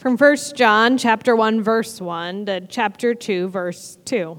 From 1 John chapter 1, verse 1 to chapter 2, verse 2.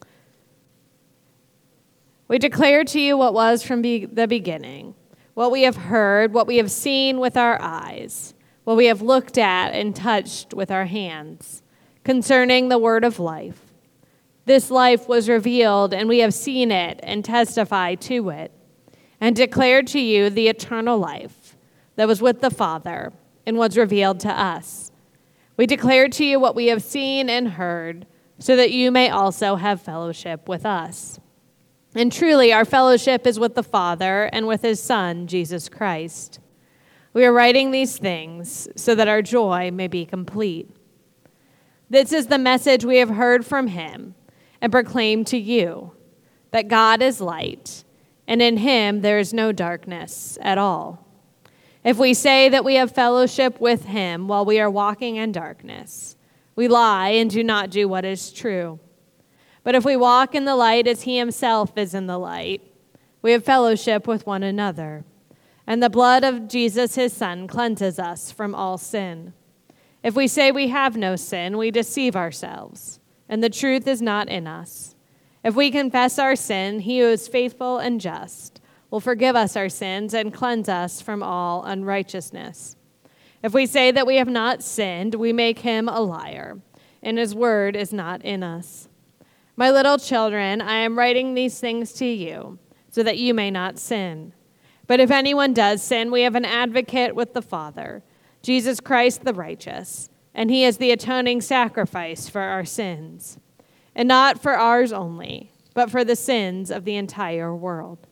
We declare to you what was from the beginning, what we have heard, what we have seen with our eyes, what we have looked at and touched with our hands, concerning the word of life. This life was revealed, and we have seen it and testify to it, and declare to you the eternal life that was with the Father and was revealed to us. We declare to you what we have seen and heard, so that you may also have fellowship with us. And truly, our fellowship is with the Father and with his Son, Jesus Christ. We are writing these things so that our joy may be complete. This is the message we have heard from him and proclaim to you, that God is light, and in him there is no darkness at all. If we say that we have fellowship with him while we are walking in darkness, we lie and do not do what is true. But if we walk in the light as he himself is in the light, we have fellowship with one another. And the blood of Jesus, his Son, cleanses us from all sin. If we say we have no sin, we deceive ourselves, and the truth is not in us. If we confess our sin, he who is faithful and just will forgive us our sins and cleanse us from all unrighteousness. If we say that we have not sinned, we make him a liar, and his word is not in us. My little children, I am writing these things to you, so that you may not sin. But if anyone does sin, we have an advocate with the Father, Jesus Christ the righteous, and he is the atoning sacrifice for our sins, and not for ours only, but for the sins of the entire world.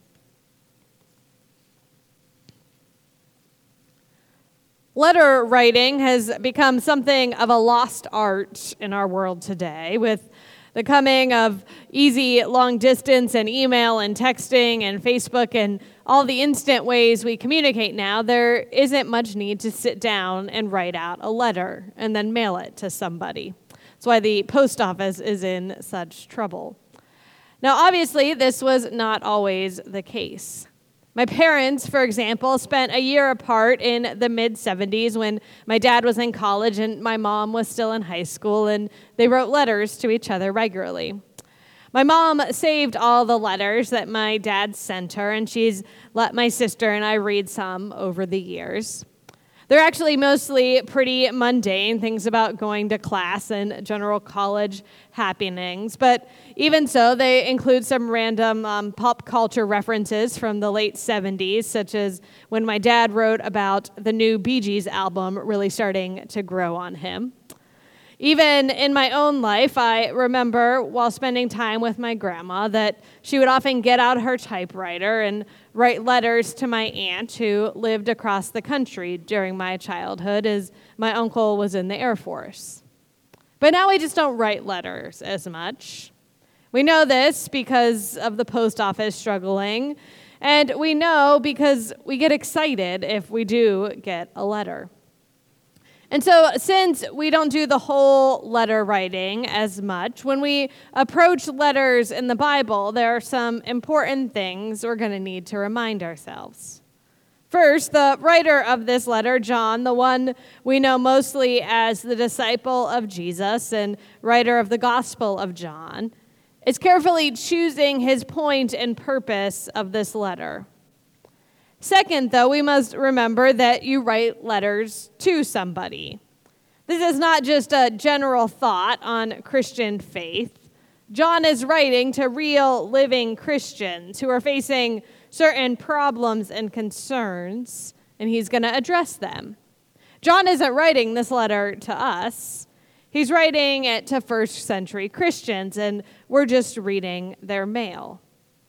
Letter writing has become something of a lost art in our world today. With the coming of easy long distance and email and texting and Facebook and all the instant ways we communicate now, there isn't much need to sit down and write out a letter and then mail it to somebody. That's why the post office is in such trouble. Now, obviously, this was not always the case. My parents, for example, spent a year apart in the mid-'70s when my dad was in college and my mom was still in high school, and they wrote letters to each other regularly. My mom saved all the letters that my dad sent her, and she's let my sister and I read some over the years. They're actually mostly pretty mundane, things about going to class and general college happenings. But even so, they include some random pop culture references from the late 70s, such as when my dad wrote about the new Bee Gees album really starting to grow on him. Even in my own life, I remember while spending time with my grandma that she would often get out her typewriter and write letters to my aunt who lived across the country during my childhood as my uncle was in the Air Force. But now we just don't write letters as much. We know this because of the post office struggling, and we know because we get excited if we do get a letter. And so since we don't do the whole letter writing as much, when we approach letters in the Bible, there are some important things we're going to need to remind ourselves. First, the writer of this letter, John, the one we know mostly as the disciple of Jesus and writer of the Gospel of John, is carefully choosing his point and purpose of this letter. Second, though, we must remember that you write letters to somebody. This is not just a general thought on Christian faith. John is writing to real, living Christians who are facing certain problems and concerns, and he's going to address them. John isn't writing this letter to us. He's writing it to first century Christians, and we're just reading their mail.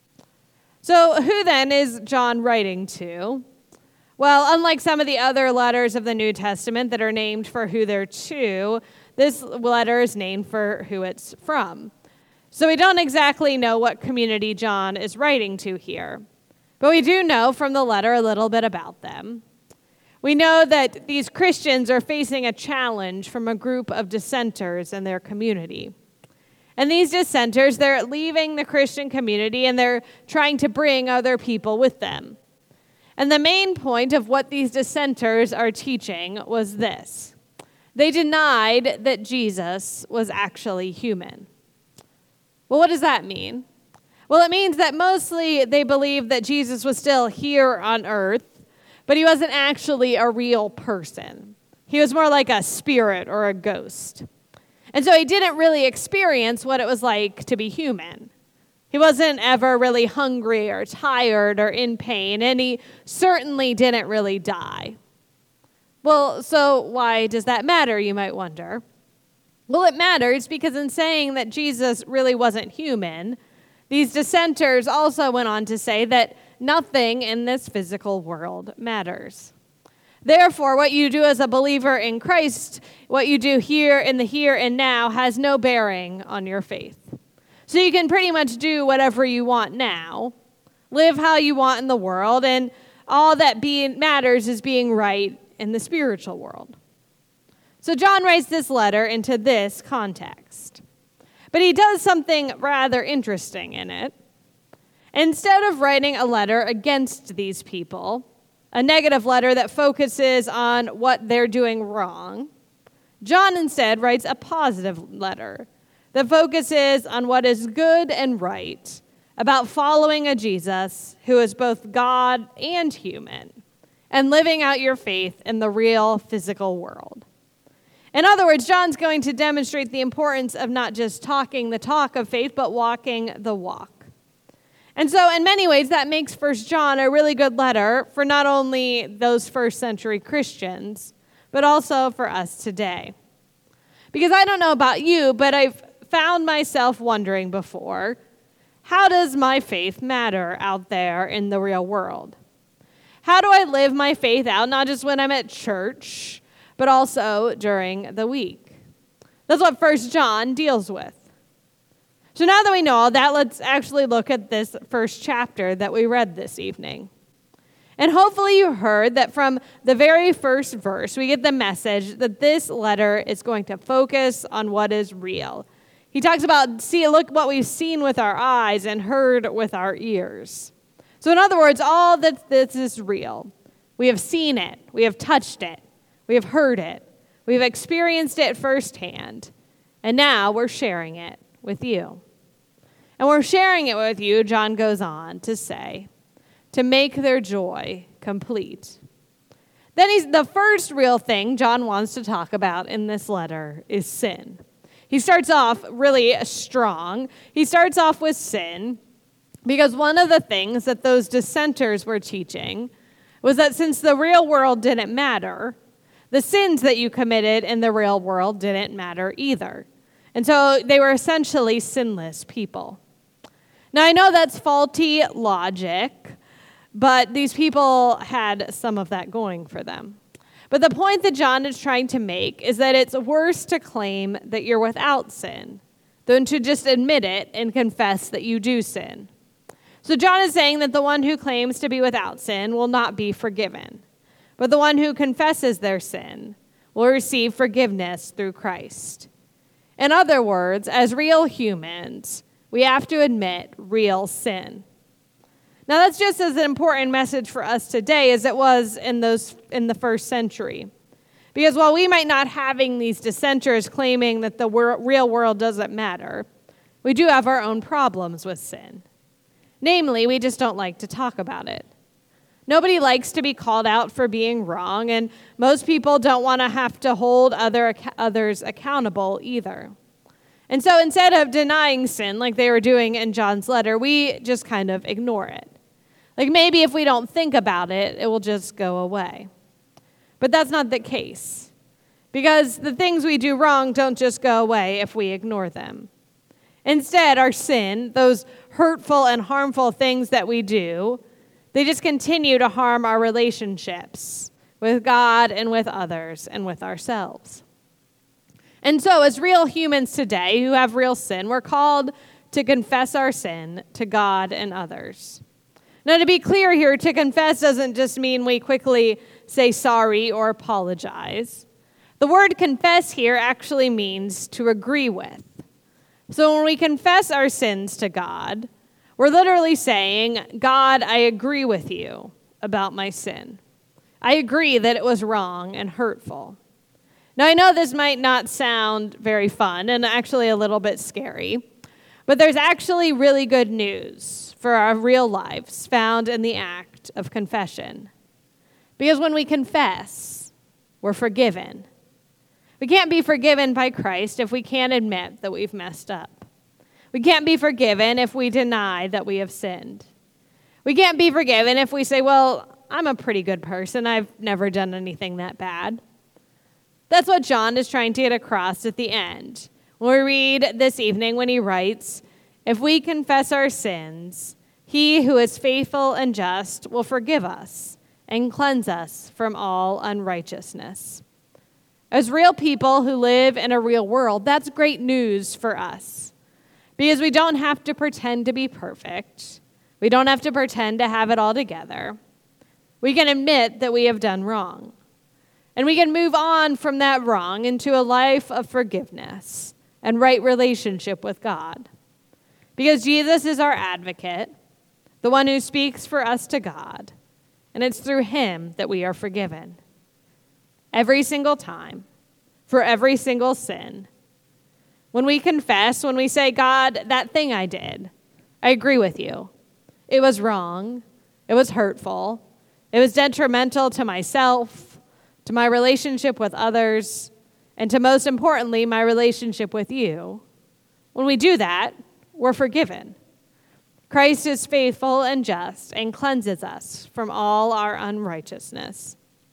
So who then is John writing to? Well, unlike some of the other letters of the New Testament that are named for who they're to, this letter is named for who it's from. So we don't exactly know what community John is writing to here, but we do know from the letter a little bit about them. We know that these Christians are facing a challenge from a group of dissenters in their community. And these dissenters, they're leaving the Christian community and they're trying to bring other people with them. And the main point of what these dissenters are teaching was this: They denied that Jesus was actually human. Well, what does that mean? Well, it means that mostly they believed that Jesus was still here on earth, but he wasn't actually a real person. He was more like a spirit or a ghost. And so he didn't really experience what it was like to be human. He wasn't ever really hungry or tired or in pain, and he certainly didn't really die. Well, so why does that matter, you might wonder? Well, it matters because in saying that Jesus really wasn't human, these dissenters also went on to say that nothing in this physical world matters. Therefore, what you do as a believer in Christ, what you do here in the here and now, has no bearing on your faith. So you can pretty much do whatever you want now, live how you want in the world, and all that matters is being right in the spiritual world. So John writes this letter into this context. But he does something rather interesting in it. Instead of writing a letter against these people, a negative letter that focuses on what they're doing wrong, John instead writes a positive letter that focuses on what is good and right about following a Jesus who is both God and human, and living out your faith in the real physical world. In other words, John's going to demonstrate the importance of not just talking the talk of faith, but walking the walk. And so in many ways, that makes 1 John a really good letter for not only those first century Christians, but also for us today. Because I don't know about you, but I've found myself wondering before, how does my faith matter out there in the real world? How do I live my faith out, not just when I'm at church, but also during the week? That's what 1 John deals with. So now that we know all that, let's actually look at this first chapter that we read this evening. And hopefully you heard that from the very first verse, we get the message that this letter is going to focus on what is real. He talks about, look what we've seen with our eyes and heard with our ears. So in other words, all that this is real. We have seen it. We have touched it. We have heard it. We've experienced it firsthand. And now we're sharing it with you. And we're sharing it with you, John goes on to say, to make their joy complete. Then the first real thing John wants to talk about in this letter is sin. He starts off really strong. He starts off with sin because one of the things that those dissenters were teaching was that since the real world didn't matter, the sins that you committed in the real world didn't matter either. And so they were essentially sinless people. Now, I know that's faulty logic, but these people had some of that going for them. But the point that John is trying to make is that it's worse to claim that you're without sin than to just admit it and confess that you do sin. So John is saying that the one who claims to be without sin will not be forgiven, but the one who confesses their sin will receive forgiveness through Christ. In other words, as real humans, we have to admit real sin. Now, that's just as an important message for us today as it was in the first century. Because while we might not having these dissenters claiming that the real world doesn't matter, we do have our own problems with sin. Namely, we just don't like to talk about it. Nobody likes to be called out for being wrong, and most people don't want to have to hold others accountable either. And so instead of denying sin like they were doing in John's letter, we just kind of ignore it. Like maybe if we don't think about it, it will just go away. But that's not the case. Because the things we do wrong don't just go away if we ignore them. Instead, our sin, those hurtful and harmful things that we do, they just continue to harm our relationships with God and with others and with ourselves. And so as real humans today who have real sin, we're called to confess our sin to God and others. Now, to be clear here, to confess doesn't just mean we quickly say sorry or apologize. The word confess here actually means to agree with. So when we confess our sins to God, we're literally saying, God, I agree with you about my sin. I agree that it was wrong and hurtful. Now, I know this might not sound very fun and actually a little bit scary, but there's actually really good news for our real lives found in the act of confession. Because when we confess, we're forgiven. We can't be forgiven by Christ if we can't admit that we've messed up. We can't be forgiven if we deny that we have sinned. We can't be forgiven if we say, well, I'm a pretty good person. I've never done anything that bad. That's what John is trying to get across at the end. When we read this evening when he writes, if we confess our sins, he who is faithful and just will forgive us and cleanse us from all unrighteousness. As real people who live in a real world, that's great news for us because we don't have to pretend to be perfect. We don't have to pretend to have it all together. We can admit that we have done wrong. And we can move on from that wrong into a life of forgiveness and right relationship with God. Because Jesus is our advocate, the one who speaks for us to God, and it's through him that we are forgiven. Every single time, for every single sin. When we confess, when we say, God, that thing I did, I agree with you. It was wrong. It was hurtful. It was detrimental to myself, to my relationship with others, and to most importantly, my relationship with you. When we do that, we're forgiven. Christ is faithful and just and cleanses us from all our unrighteousness.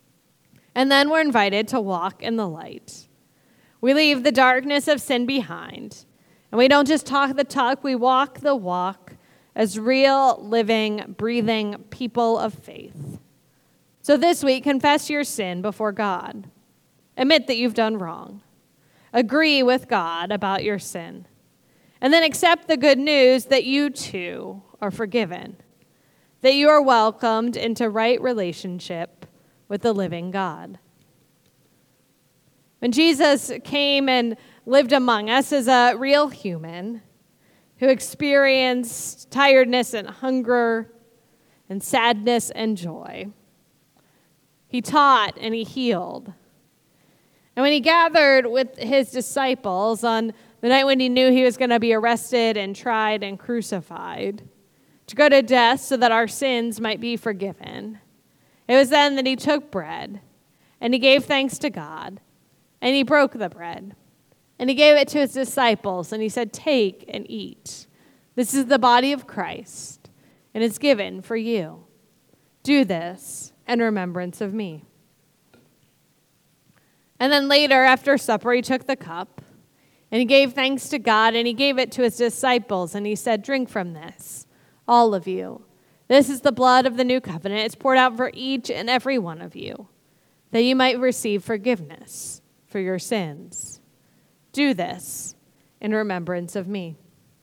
And then we're invited to walk in the light. We leave the darkness of sin behind, and we don't just talk the talk, we walk the walk as real, living, breathing people of faith. So this week, confess your sin before God. Admit that you've done wrong. Agree with God about your sin. And then accept the good news that you too are forgiven, that you are welcomed into right relationship with the living God. When Jesus came and lived among us as a real human who experienced tiredness and hunger and sadness and joy, he taught and he healed. And when he gathered with his disciples on the night when he knew he was going to be arrested and tried and crucified to go to death so that our sins might be forgiven, it was then that he took bread and he gave thanks to God and he broke the bread and he gave it to his disciples and he said, take and eat. This is the body of Christ and it's given for you. Do this in remembrance of me. And then later, after supper, he took the cup, and he gave thanks to God, and he gave it to his disciples, and he said, drink from this, all of you. This is the blood of the new covenant. It's poured out for each and every one of you, that you might receive forgiveness for your sins. Do this in remembrance of me.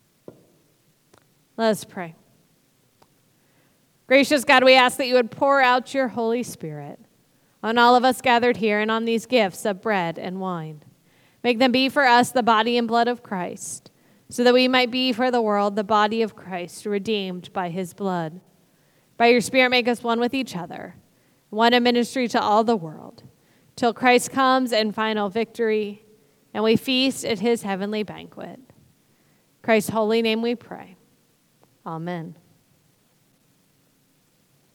Let us pray. Gracious God, we ask that you would pour out your Holy Spirit on all of us gathered here and on these gifts of bread and wine. Make them be for us the body and blood of Christ, so that we might be for the world the body of Christ, redeemed by his blood. By your Spirit, make us one with each other, one in ministry to all the world, till Christ comes in final victory, and we feast at his heavenly banquet. In Christ's holy name we pray. Amen.